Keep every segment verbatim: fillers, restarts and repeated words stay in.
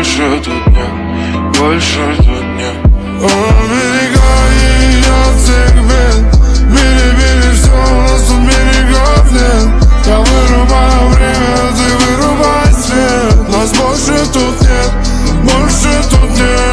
больше тут нет, больше тут нет. Берега и я сегмент. Бери, бери, все, у нас тут берегов нет. Я вырубаю время, ты вырубай свет. Нас больше тут нет, больше тут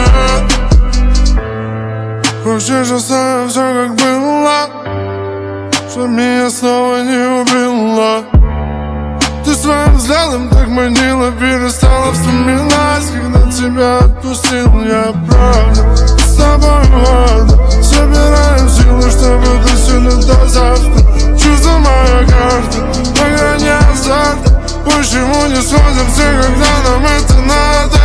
нет. Хочешь, оставим все как было, чтоб меня снова не убила. Ты своим взглядом так манила, перестала вспоминать, когда тебя отпустил я, правда. С тобой ладно, собираем силы, чтобы до сюда до завтра. Чувство моя карта, на грани азарта. Почему не сходимся, когда нам это надо?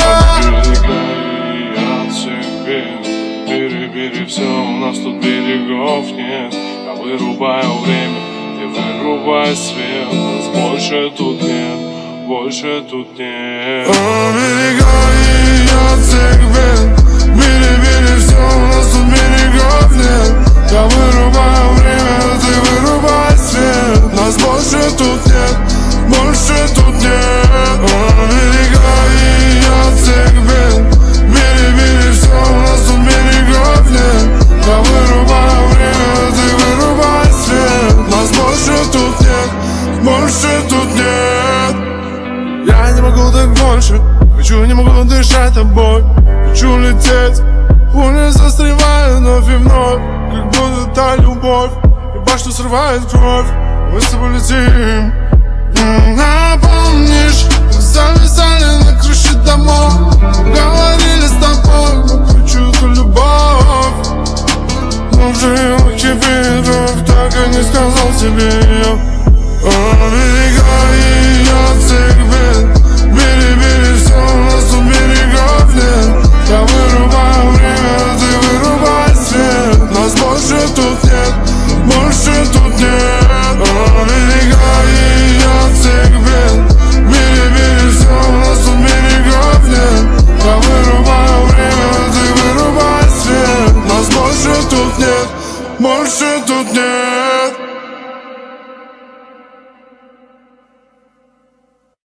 Берега от себе, бери, бери, все, у нас тут берегов нет. Я вырубаю время, ты вырубай свет. Нас больше тут нет, больше тут нет. Берега и я сегмент. Бери, бери, все, у нас тут берегов нет. Я вырубаю время, ты вырубай свет. Нас больше тут нет, больше тут нет. Берега и я сегмент. Бери, бери, все, у нас тут берегов нет. Я вырубаю время, ты вырубай свет. Нас больше тут нет, больше тут нет. Я не могу так больше, хочу, не могу дышать тобой. Хочу лететь, пули застреваю вновь и вновь, как будто та любовь, и башню срывает кровь. Мы с тобой летим. А помнишь, как зависали на крыше домов? Говори